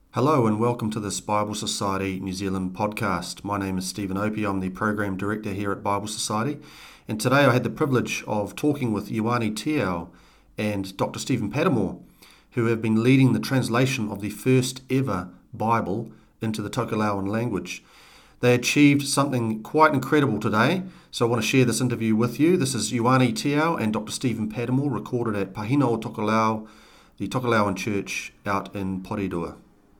Hello and welcome to this Bible Society New Zealand podcast. My name is Stephen Opie. I'm the Program Director here at Bible Society. And today I had the privilege of talking with Ioane Tiao and Dr. Stephen Patamore, who have been leading the translation of the first ever Bible into the Tokelauan language. They achieved something quite incredible today, so I want to share this interview with you. This is Ioane Tiao and Dr. Stephen Patamore, recorded at Pahina o Tokelau, the Tokelauan Church out in Porirua.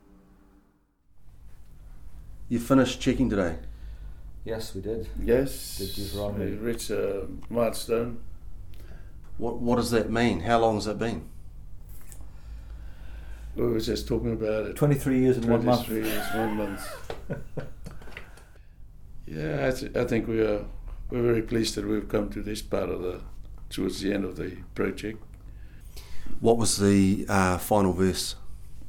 You finished checking today? Yes, we did. Yes, Did Deuteronomy. we reached a milestone. What does that mean? How long has that been? We were just talking about it. 23 years in 1 month. 23 years, 1 month. Yeah, I think we're very pleased that we've come to this part of towards the end of the project. What was the final verse?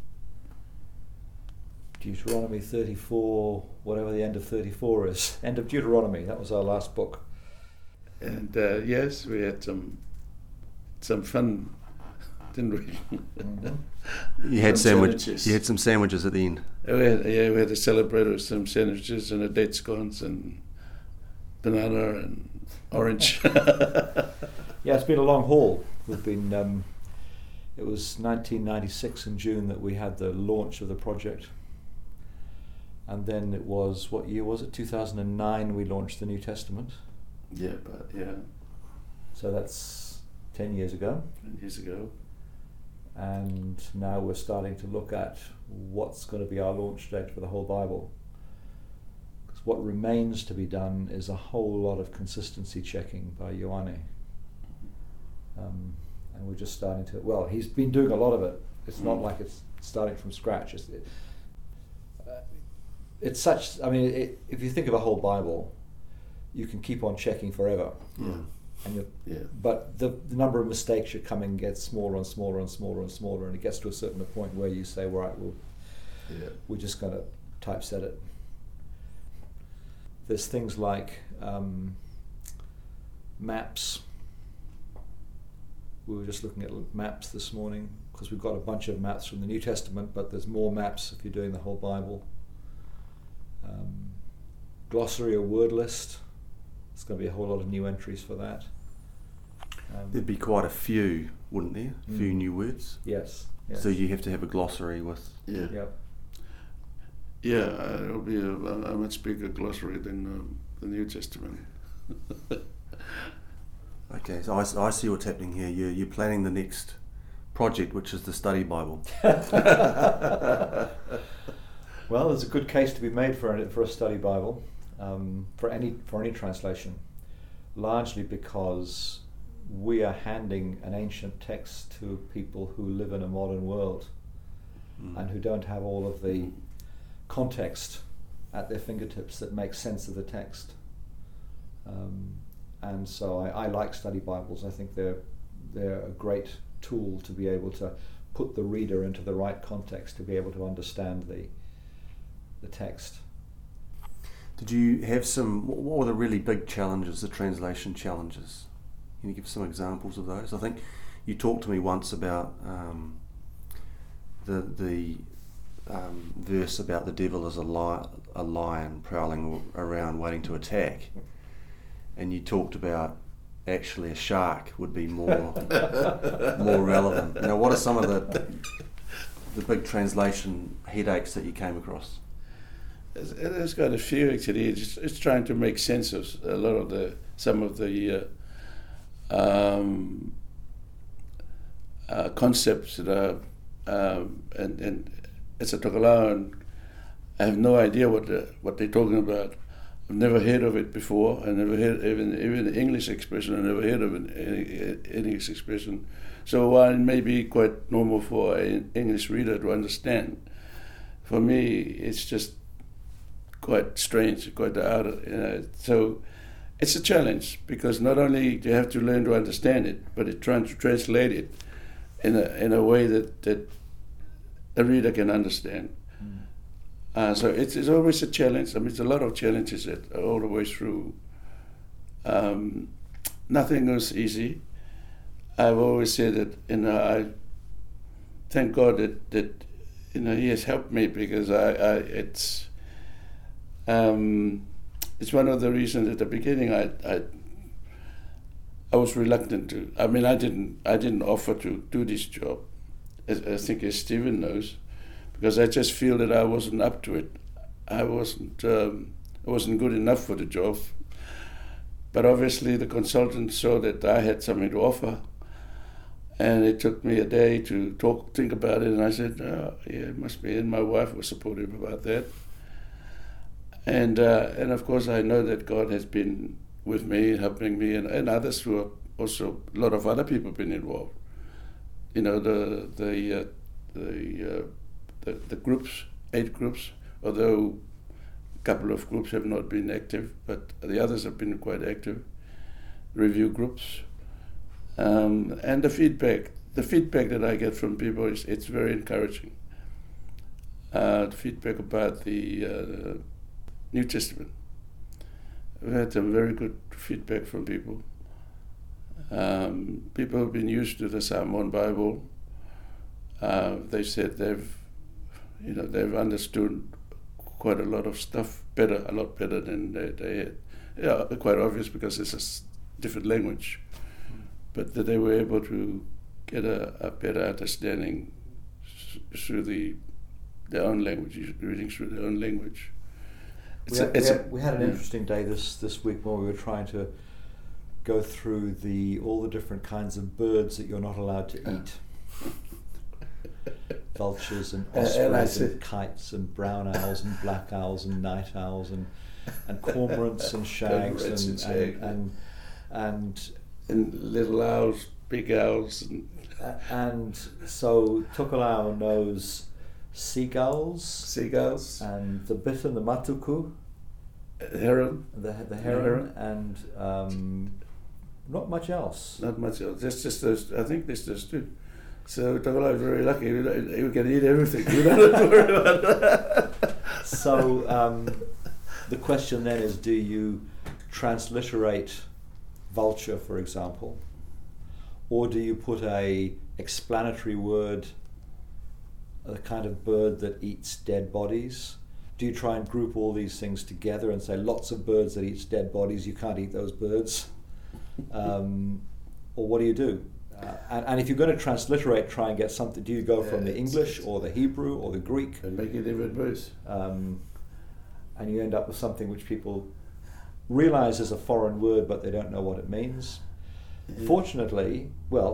Deuteronomy 34, whatever the end of 34 is. End of Deuteronomy, that was our last book. And yes, we had some fun, didn't we? Mm-hmm. You had Some sandwiches. sandwiches. You had some sandwiches at the end. We had to celebrate with some sandwiches and a date scones and banana and orange. Yeah, it's been a long haul. We've been. It was 1996 in June that we had the launch of the project. And then it was, what year was it? 2009 we launched the New Testament. Yeah. So that's 10 years ago. 10 years ago. And now we're starting to look at what's going to be our launch date for the whole Bible. Because what remains to be done is a whole lot of consistency checking by Ioane. And we're just starting to, well, he's been doing a lot of it. It's not like it's starting from scratch. It's such, I mean, if you think of a whole Bible, you can keep on checking forever. Yeah. But the number of mistakes you're coming gets smaller and smaller and smaller and smaller, and it gets to a certain point where you say, right, we're just going to typeset it. There's things like maps. We were just looking at maps this morning because we've got a bunch of maps from the New Testament, but there's more maps if you're doing the whole Bible. Glossary or word list. There's going to be a whole lot of new entries for that. There'd be quite a few, wouldn't there? A few new words. Yes. So you have to have a glossary with. Yeah. Yep. Yeah, it'll be a much bigger glossary than the New Testament. Okay, so I see what's happening here. You're planning the next project, which is the study Bible. Well, there's a good case to be made for a study Bible, for any translation, largely because we are handing an ancient text to people who live in a modern world and who don't have all of the context at their fingertips that makes sense of the text. And so I like study Bibles. I think they're a great tool to be able to put the reader into the right context to be able to understand the text. Did you have what were the really big challenges, the translation challenges? Can you give some examples of those? I think you talked to me once about the verse about the devil as a lion prowling around waiting to attack. And you talked about actually a shark would be more relevant. You know, what are some of the big translation headaches that you came across? It's got a few actually. It's trying to make sense of a lot of some of the concepts that are and it's a Tokelauan. I have no idea what they're talking about. I've never heard of it before. I never heard even the English expression. I never heard of an English expression. So while it may be quite normal for an English reader to understand, for me it's just quite strange, quite out. So it's a challenge because not only do you have to learn to understand it, but it's trying to translate it in a way that a reader can understand. So it's always a challenge. I mean, it's a lot of challenges all the way through. Nothing is easy. I've always said that, I thank God that he has helped me because it's one of the reasons at the beginning I was reluctant to. I mean, I didn't offer to do this job, I think as Stephen knows, because I just feel that I wasn't up to it. I wasn't good enough for the job. But obviously the consultant saw that I had something to offer, and it took me a day to think about it, and I said, yeah, it must be, and my wife was supportive about that. And of course I know that God has been with me, helping me, and others who are also, a lot of other people have been involved. The groups, 8 groups, although a couple of groups have not been active, but the others have been quite active. Review groups, and the feedback that I get from people it's very encouraging. The feedback about the New Testament. We've had some very good feedback from people. People who've been used to the Samoan Bible. They said they've understood quite a lot of stuff a lot better than they had. Yeah, quite obvious because it's a different language, but that they were able to get a better understanding through their own language, reading through their own language. We had an interesting day this week when we were trying to go through all the different kinds of birds that you're not allowed to eat. Vultures and ospreys and kites and brown owls and black owls and night owls and cormorants and shags and little owls, big owls, and so Tokelau knows seagulls, and the bittern, the matuku, heron, the heron, and not much else. Not much else. There's just those. I think there's those 2. So Tokelau is very lucky. You can eat everything. You don't have to worry about that. So the question then is: do you transliterate vulture, for example, or do you put a explanatory word, the kind of bird that eats dead bodies? Do you try and group all these things together and say lots of birds that eat dead bodies, you can't eat those birds? Or what do you do? And if you're going to transliterate, try and get something, do you go from the English or the Hebrew or the Greek? And make it even worse. And you end up with something which people realize is a foreign word, but they don't know what it means. Mm-hmm. Fortunately,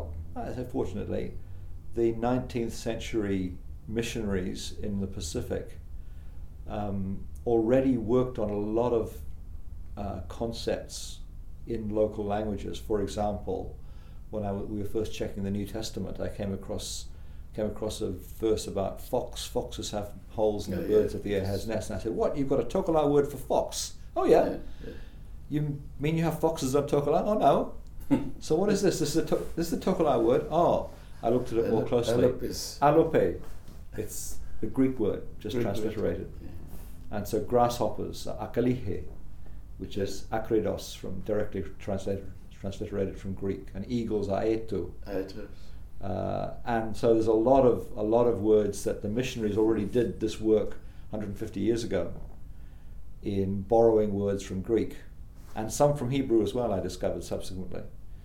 the 19th century missionaries in the Pacific already worked on a lot of concepts in local languages. For example, when we were first checking the New Testament, I came across a verse about fox. Foxes have holes and the birds of the air has nests. And I said, what, you've got a Tokelau word for fox? Oh yeah. You mean you have foxes on Tokelau? Oh no. So what is this? This is the Tokelau word? Oh, I looked at it more closely. Alope. It's the Greek word, just transliterated. Yeah. And so grasshoppers, akalihe, which is akridos, from directly transliterated from Greek, and eagles are aetu. And so there's a lot of words that the missionaries already did this work 150 years ago in borrowing words from Greek, and some from Hebrew as well, I discovered subsequently.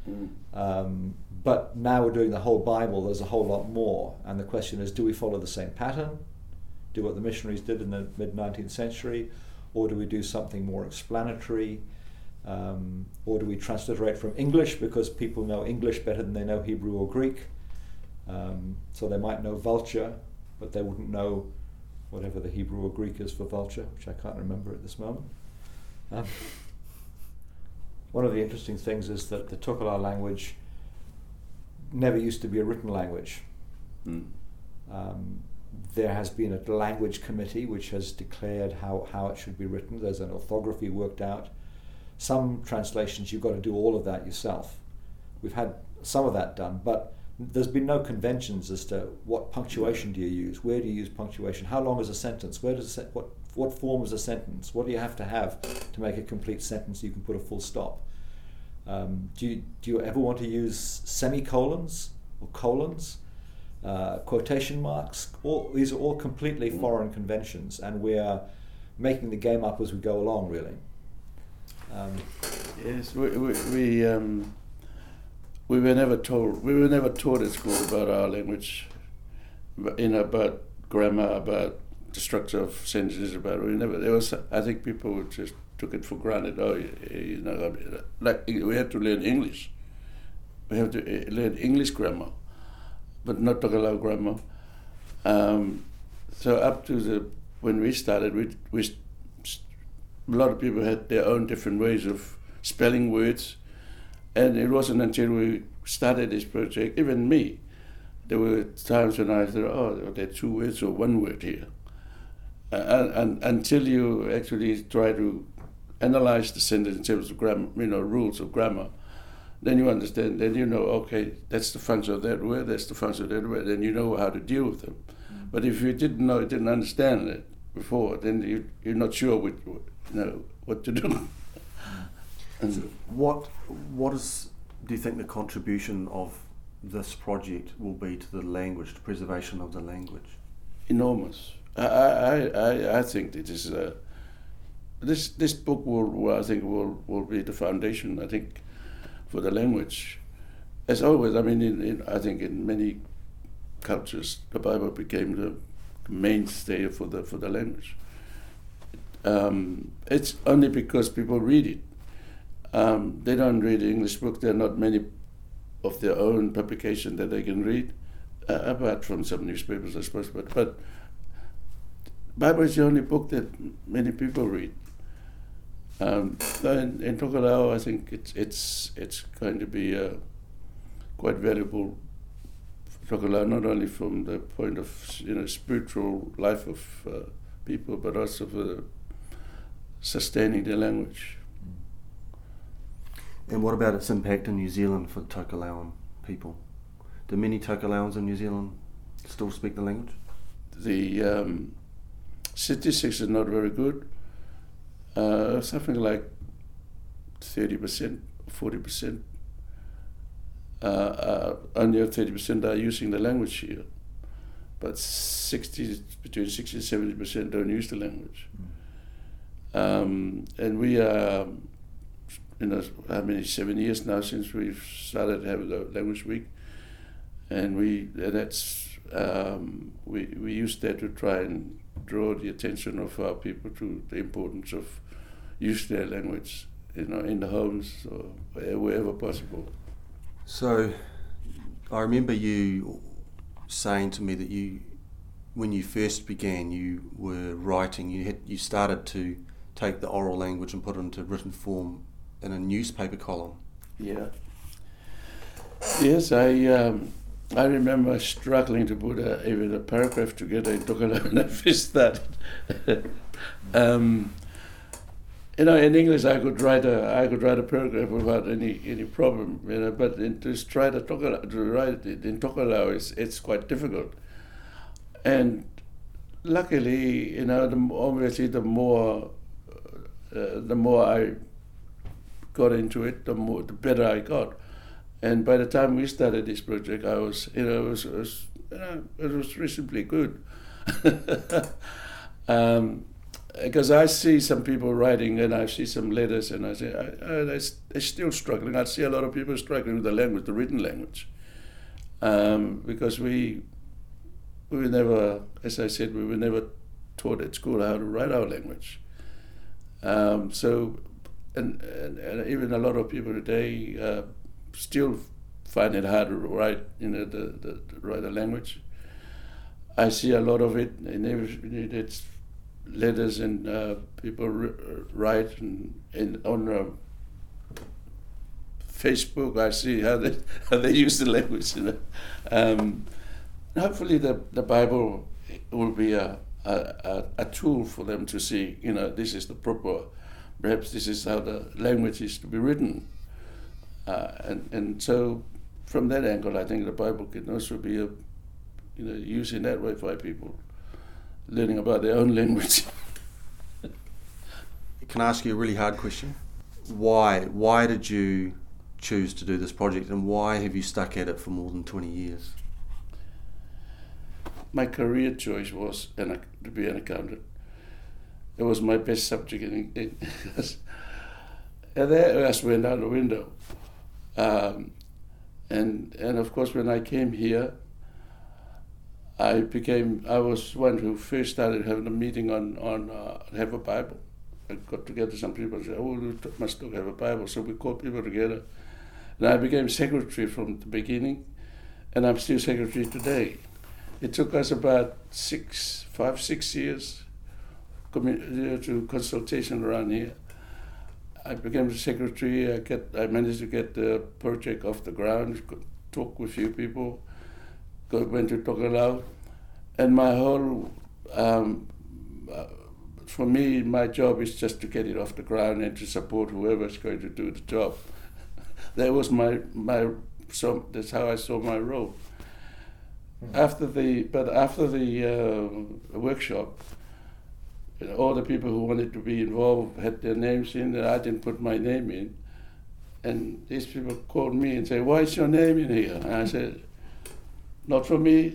But now we're doing the whole Bible, there's a whole lot more, and the question is, do we follow the same pattern, do what the missionaries did in the mid-19th century, or do we do something more explanatory, or do we transliterate from English because people know English better than they know Hebrew or Greek, so they might know vulture, but they wouldn't know whatever the Hebrew or Greek is for vulture, which I can't remember at this moment. One of the interesting things is that the Tokelau language never used to be a written language. There has been a language committee which has declared how it should be written. There's an orthography worked out. Some translations you've got to do all of that yourself. We've had some of that done, but there's been no conventions as to what punctuation do you use, where do you use punctuation, how long is a sentence, what form is a sentence, what do you have to make a complete sentence so you can put a full stop. Do you ever want to use semicolons or colons? quotation marks. These are all completely foreign conventions, and we are making the game up as we go along, really. Yes, we were never taught at school about our language, about grammar, about the structure of sentences. I think people just took it for granted. Like we had to learn English. We have to learn English grammar, but not Tagalog grammar. So up to when we started, a lot of people had their own different ways of spelling words, and it wasn't until we started this project, even me, there were times when I thought, there are two words or one word here. And until you actually try to analyze the sentence in terms of grammar, rules of grammar, then you understand, then you know, okay, that's the function of that word, that's the function of that word, then you know how to deal with them. But if you didn't understand it before, then you're not sure what to do. And so do you think the contribution of this project will be to the language, the preservation of the language? Enormous. I think it is. This book will be the foundation, I think, for the language. As always, I think in many cultures, the Bible became the mainstay for the language. It's only because people read it. They don't read the English book. There are not many of their own publication that they can read, apart from some newspapers, I suppose. But Bible is the only book that many people read. In Tokelau, I think it's going to be quite valuable for Tokelau, not only from the point of spiritual life of people, but also for sustaining their language. And what about its impact in New Zealand for Tokelauan people? Do many Tokelauans in New Zealand still speak the language? The statistics are not very good. Something like 30%, 40%. Only 30% are using the language here, but between 60 and 70% don't use the language. And we are, 7 years now since we've started to have the Language Week, and we use that to try and draw the attention of our people to the importance of using their language, in the homes or wherever possible. So, I remember you saying to me that when you first began, you were writing. You started to take the oral language and put it into written form in a newspaper column. Yeah. Yes, I remember struggling to put even a paragraph together in Tokelau when I first started. In English I could write a paragraph without any problem, but to write it in Tokelau it's quite difficult. And luckily, obviously the more I got into it, the better I got. And by the time we started this project, I was, it was reasonably good. Because I see some people writing, and I see some letters, and I say, they're still struggling. I see a lot of people struggling with the language, the written language, because we were never, as I said, we were never taught at school how to write our language. And even a lot of people today still find it hard to write, to write a language. I see a lot of it, and it's letters and people write and on Facebook. I see how they use the language. Hopefully, the Bible will be a tool for them to see. This is the proper. Perhaps this is how the language is to be written, and so from that angle, I think the Bible can also be used in that way by people learning about their own language. Can I ask you a really hard question? Why did you choose to do this project, and why have you stuck at it for more than 20 years? my career choice was to be an accountant. It was my best subject in English. And that just went out the window. And of course, when I came here, I was one who first started having a meeting on have a Bible. I got together some people and said, oh, we must have a Bible. So we called people together. And I became secretary from the beginning, and I'm still secretary today. It took us about 5-6 years to consultation around here. I became the secretary. I managed to get the project off the ground, talk with a few people, went to Tokelau, and my whole, for me, my job is just to get it off the ground and to support whoever's going to do the job. That was that's how I saw my role. After the workshop, all the people who wanted to be involved had their names in, and I didn't put my name in. And these people called me and said, why is your name in here? And I said, not for me.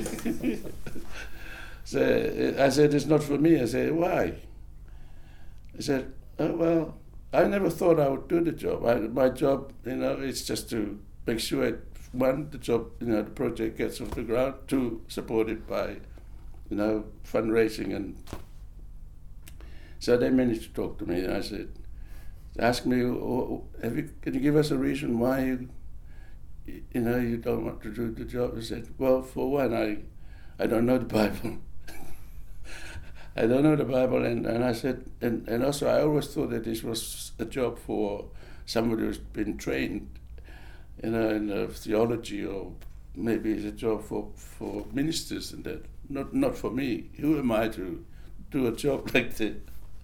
So I said, it's not for me. I said, why? I said, oh, well, I never thought I would do the job. My job, is just to make sure the project gets off the ground, to support it by, fundraising. And so they managed to talk to me, and I said, ask me, can you give us a reason why you don't want to do the job? I said, well, for one, I don't know the Bible. I don't know the Bible, and I said, and also I always thought that this was a job for somebody who's been trained, in theology, or maybe it's a job for ministers and that. Not for me. Who am I to do a job like that?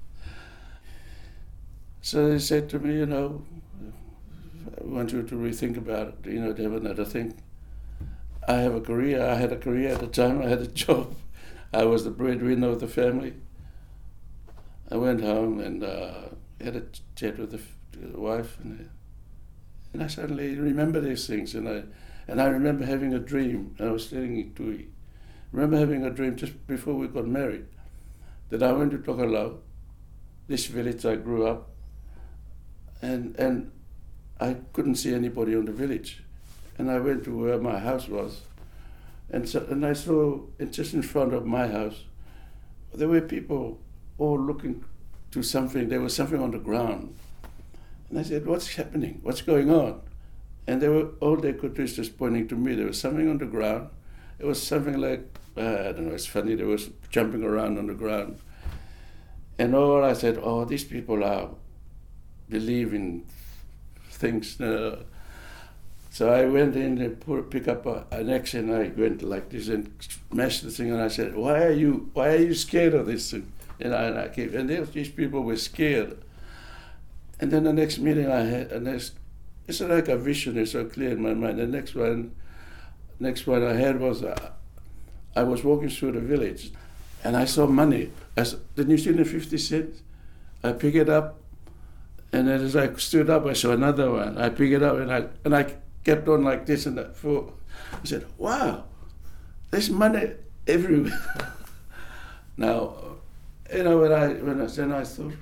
So they said to me, I want you to rethink about it, to have another thing. I have a career. I had a career at the time. I had a job. I was the breadwinner of the family. I went home and had a chat with the wife, and I suddenly remember these things. And I remember having a dream. I was telling it to you. I remember having a dream just before we got married, that I went to Tokelau, this village I grew up, and I couldn't see anybody on the village. And I went to where my house was, and I saw, just in front of my house, there were people all looking to something. There was something on the ground. And I said, what's happening? What's going on? And all they could do is just pointing to me. There was something on the ground. It was something like, I don't know, it's funny, there was jumping around on the ground. And I said, these people are believing things. So I went in and pick up an axe, and I went like this and smashed the thing. And I said, "Why are you scared of this thing?" And these people were scared. And then the next meeting I had, it's like a vision. It's so clear in my mind. The next one I had was I was walking through the village, and I saw money. Didn't you see the 50 cents? I pick it up, and then as I stood up, I saw another one. I pick it up, and I kept on like this and that. I said, "Wow, there's money everywhere." Now, when I thought,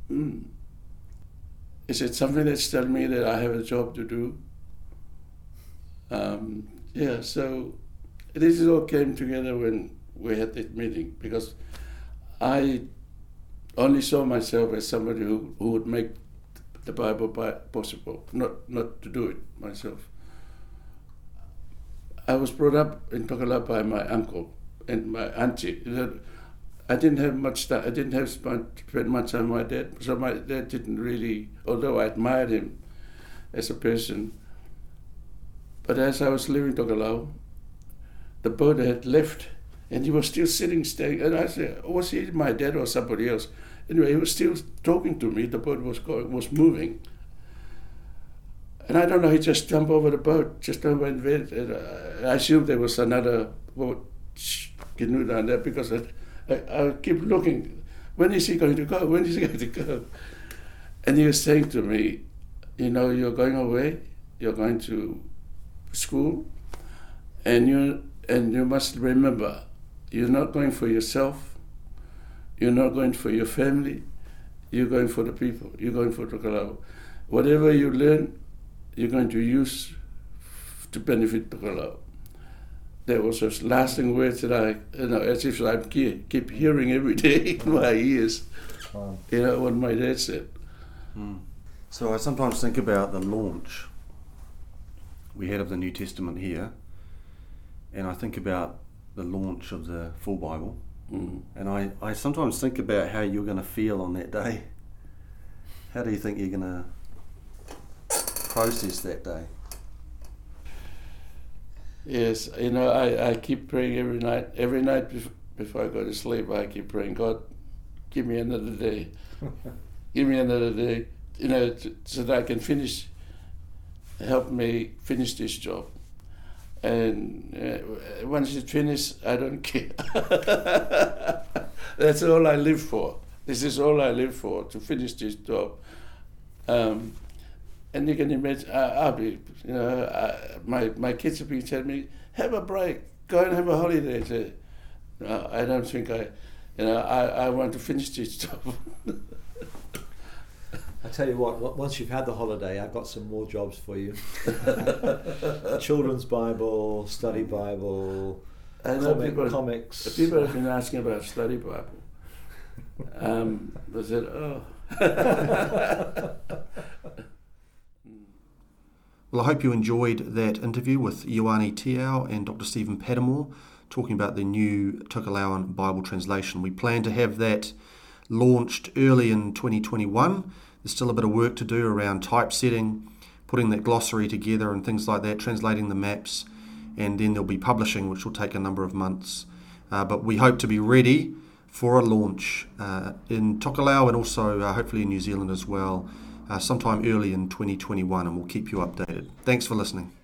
is it something that's telling me that I have a job to do? So this all came together when we had that meeting, because I only saw myself as somebody who would make the Bible possible, not to do it myself. I was brought up in Tokelau by my uncle and my auntie. I didn't have much time. I didn't spend much time with my dad, so my dad didn't really, although I admired him as a person. But as I was leaving Tokelau, the boat had left, and he was still staying. And I said, was he my dad or somebody else? Anyway, he was still talking to me. The boat was moving. And I don't know, he just jumped over the boat, just over and went. I assumed there was another boat canoe down there, because I keep looking. When is he going to go? When is he going to go? And he was saying to me, you're going away, you're going to school, and you must remember You're not going for yourself. You're not going for your family. You're going for the people. You're going for Tokelau. Whatever you learn, you're going to use to benefit Tokelau. That was those lasting words that I, as if I keep hearing every day in my ears. Wow. What my dad said. So I sometimes think about the launch we had of the New Testament here, and I think about the launch of the full Bible, and I sometimes think about how you're going to feel on that day. How do you think you're going to process that day? Yes, I keep praying every night. Every night before I go to sleep, I keep praying, God, give me another day. Give me another day, so that I can help me finish this job. And once it's finished, I don't care. That's all I live for. This is all I live for, to finish this job. And you can imagine, I'll be, my kids have been telling me, have a break, go and have a holiday. I don't think I want to finish this job. I tell you what, once you've had the holiday, I've got some more jobs for you. Children's Bible, study Bible, comics. People have been asking about study Bible. I said, oh. Well, I hope you enjoyed that interview with Ioane Tiao and Dr. Stephen Patamore talking about the new Tokelauan Bible translation. We plan to have that launched early in 2021. There's still a bit of work to do around typesetting, putting that glossary together and things like that, translating the maps, and then there'll be publishing, which will take a number of months. But we hope to be ready for a launch in Tokelau and also hopefully in New Zealand as well, sometime early in 2021, and we'll keep you updated. Thanks for listening.